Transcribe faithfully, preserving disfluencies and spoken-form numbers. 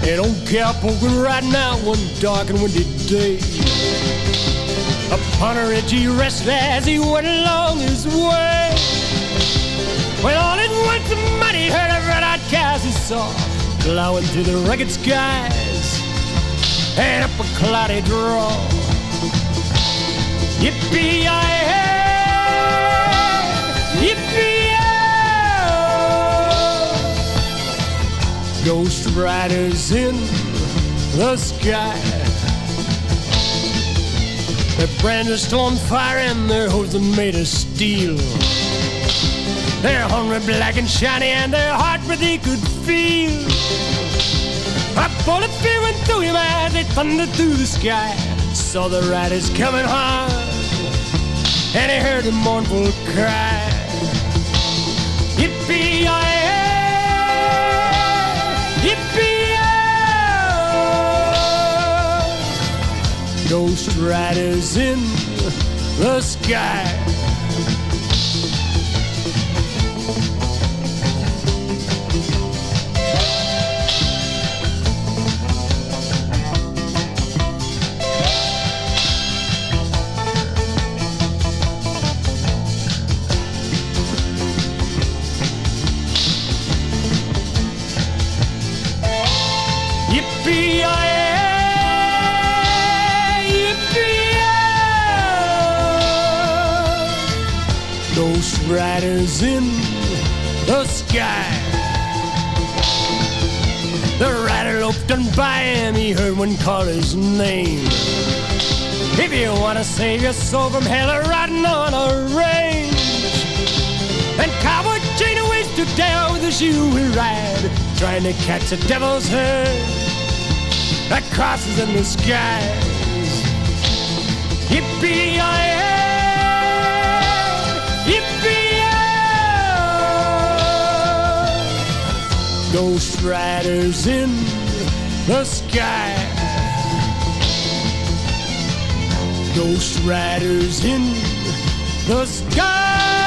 an old cowpoke riding out one dark and windy day. Upon a ridge he rested as he went along his way. When all at once the mighty herd of red-eyed cows he saw glowing through the rugged skies and up a cloudy draw. Yippee-yi-hey, yippee-yi-oh, ghost riders in the sky. Their brandished on fire and their hooves are made of steel. They're hungry, black and shiny, and their heart breath he could feel. A bullet fear went through him as they thundered through the sky. Saw the riders coming hard, and he heard a mournful cry. Yippee-yi-hey, yippee-yi-oh, ghost riders in the sky. Ghost riders in the sky. The rider loped on by him, he heard one call his name. If you want to save your soul from hell, riding on a range. And Cowboy Jane away stood down with a shoe and ride, trying to catch the devil's herd that crosses in the skies. Yippee-yi-hey, yippee-yi-oh, ghost riders in the sky. Ghost riders in the sky.